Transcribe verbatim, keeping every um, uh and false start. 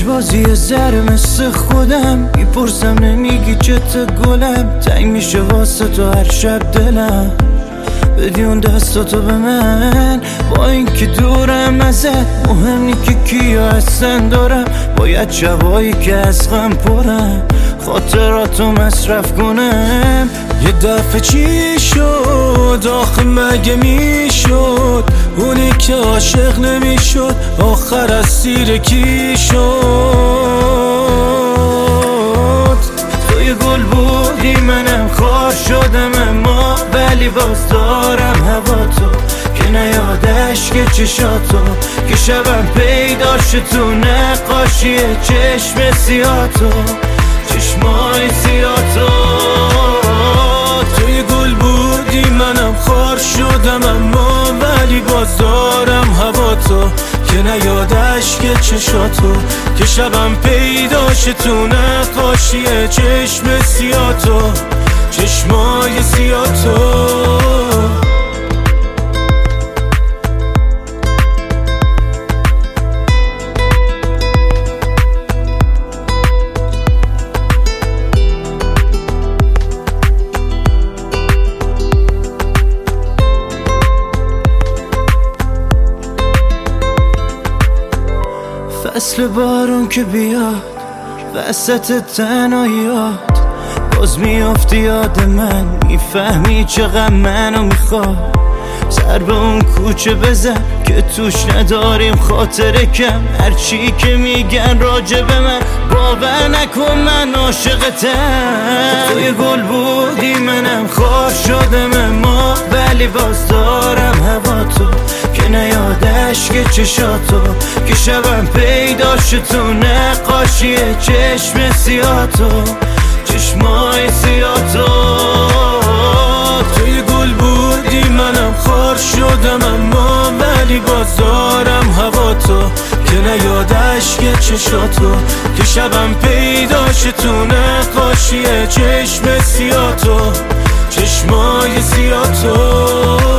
لجبازی زر مثل خودم میپرسم نمیگی چته گلم، تنگ میشه واسه تو هر شب دلم، بدی اون دستاتو به من. با اینکه دورم ازت مهم نی که کیا هستن دارم، باید شبایی که از غم پرم خاطراتو مصرف کنم. یه دفعه چی شد آخه مگه میشد اونی که عاشق نمیشد آخر اسیر کی شد؟ توی گل بودی منم خار شدم، اما ولی باز دارم هوا تو که نیادش که چشاتو که شبم پیدا شد تو نقاشی چشم سیاتو چشمای سیاتو. توی گل بودی منم خار شدم، اما ولی باز دارم هوا تو که نیادش که چشاتو که شبم پیدا شد تو نقاشی چشم سیاتو چشمای سیاتو. فصل بارون که بیاد وسط تنهاییات باز میافتی یاد من، میفهمی چقدر منو میخواد. سر به اون کوچه بزن که توش نداریم خاطره کم، هرچی که میگن راجع به من باور نکن من عاشقتم. توی گل بودی منم خار شدم، اما ولی باز دارم هوا تو که نیادش که چشاتو که شبم پیدا شد تو نقاشی چشم سیاتو چشمای سیاتو. توی گل بودی منم خار شدم، اما ولی باز دارم هوا تو که نیادش که چشاتو که شبم پیدا شد تو نقاشی چشم سیاتو چشمای سیاتو.